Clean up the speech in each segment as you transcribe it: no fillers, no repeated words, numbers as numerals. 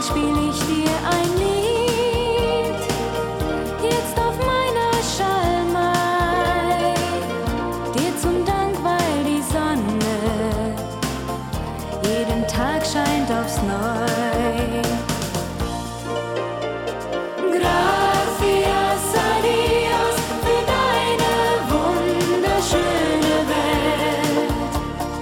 spiel ich dir ein Lied, jetzt auf meiner Schalmei, dir zum Dank, weil die Sonne jeden Tag scheint aufs Neue. Gracias a Dios für deine wunderschöne Welt.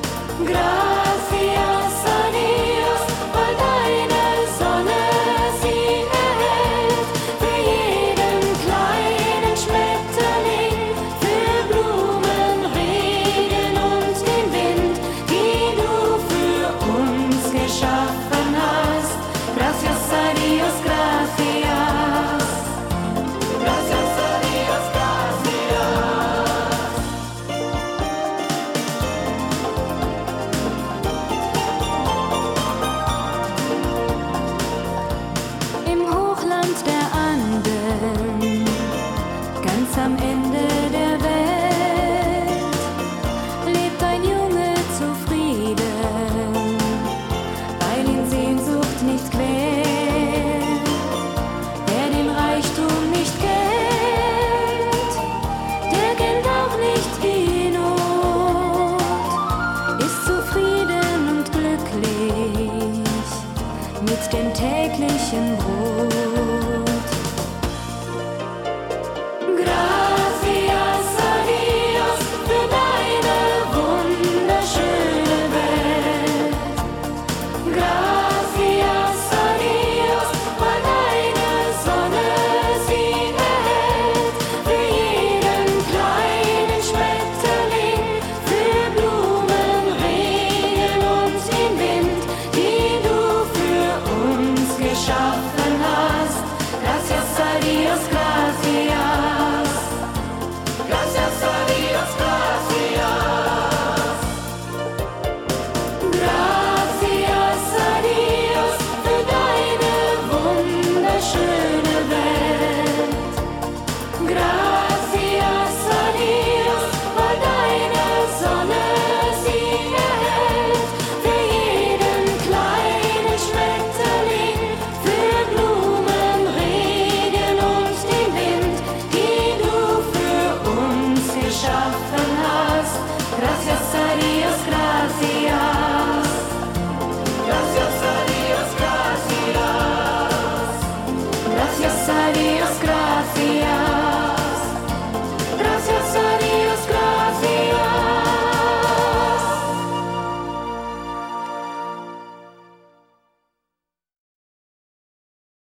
Gracias a Dios, weil deine Sonne sie erhält. Für jeden kleinen Schmetterling, für Blumen, Regen und den Wind, die du für uns geschaffen hast. Gracias a Dios, gracias. Gracias a Dios, gracias. Im Hochland der Anden, ganz am Ende der Welt, lebt ein Junge zufrieden, weil ihn Sehnsucht nicht quält, der den Reichtum nicht kennt, der kennt auch nicht die Not, ist zufrieden und glücklich mit dem täglichen Brot.